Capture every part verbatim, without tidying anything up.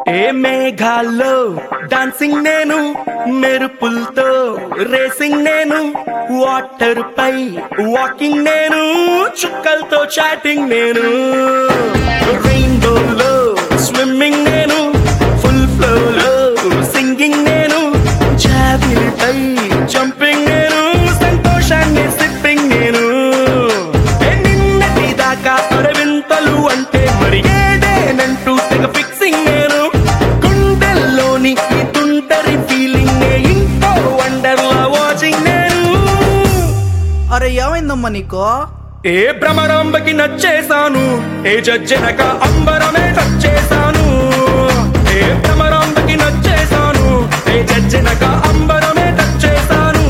ఏ మేఘాల్లో dancing నేను, మెరుపులతో racing నేను, వాటర్ పై వాకింగ్ నేను, చుక్కలతో చాటింగ్ నేను, రెయిన్బోలో స్విమ్మింగ్ నేను, ఫుల్ ఫ్లోలో సింగింగ్ నేను, జాబిల్ పై జంపింగ్ నేను, సంతోషాన్ని సిప్పింగ్ నేను. నిన్నటి దాకా అరవింతలు అంటే మరి ఏదేనంటూ తెగ ఫిక్సింగ్ నేను, గుండెల్లోని తుంటరి ఫీలింగ్ నే ఇంకో వండర్లా వాచింగ్ నేను. అరే ఏమైందమ్మా నీకో? ఏ భ్రమరాంబకి నచ్చేసాను, ఏ జజ్జనక అంబరమే టచ్చేసాను. ఏ భ్రమరాంబకి నచ్చేసాను, ఏ జజ్జనక అంబరమే టచ్చేసాను.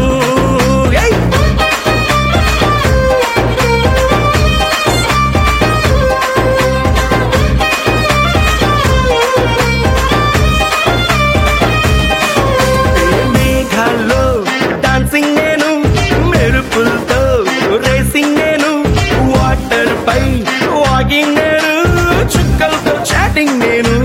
మేఘాల్లో డాన్సింగ్ నేను, మెరుపులతో రేసింగ్ నేను, వాటర్ పై వాకింగ్ నేను, చుక్కలతో చాటింగ్ నేను.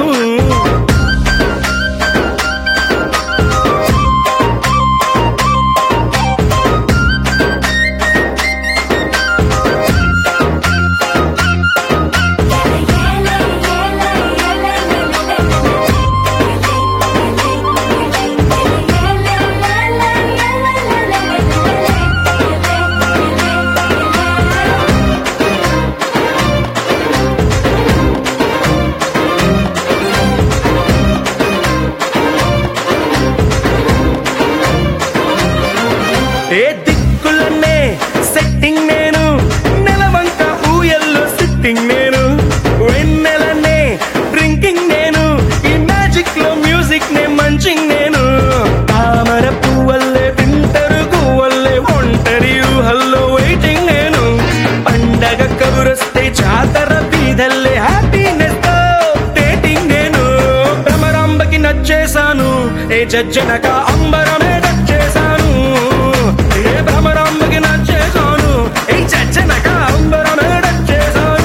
ఏ దిక్కులనే సెట్టింగ్ నేను, నెలవంక ఊయల్లో సిట్టింగ్ నేను, వెన్నెలనే డ్రింకింగ్ నేను, ఈ మ్యాజిక్ లో మ్యూజిక్ నే మంచింగ్ నేను, తామర పువ్వల్లే వింటరు గువ్వల్లే ఒంటరి ఊహల్లో వెయిటింగ్ నేను, పండగ కబురొస్తే జాతర బీదల్లే హ్యాపీనెస్ తో డేటింగ్ నేను. భ్రమరాంబకి నచ్చేసాను, ఏ జజ్జనక అంబరమే టచ్చేసాను. ఏ భ్రమరాంబకి నచ్చేసాను, ఏ జజ్జనక అంబరమే టచ్చేసాను.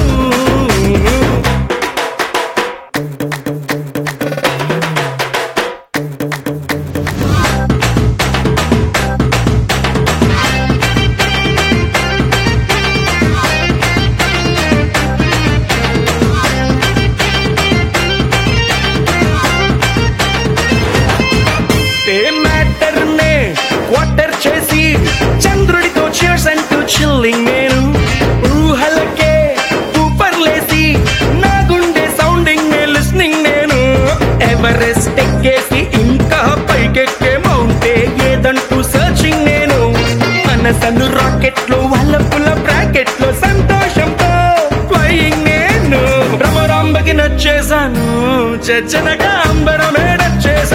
ఏ మ్యాటర్ నే క్వార్టర్ చేసి చంద్రుడితో cheers అంటూ చిల్లింగ్ నేను, ఊహలకే ఊపర్లేసి నా గుండె సౌండింగ్ నే లిస్నింగ్ నేను, ఎవరెస్ట్ ఎక్కేసి ఇంకా పైకెక్కే మౌంటే ఏదంటూ సర్చింగ్ నేను, మనసను రాకెట్ లో వల్లపుల బ్రాకెట్ లో సంతోషంతో ఫ్లయింగ్ నేను. భ్రమరాంబకి నచ్చేసాను, జజ్జనక అంబరమే నచ్చేసాను.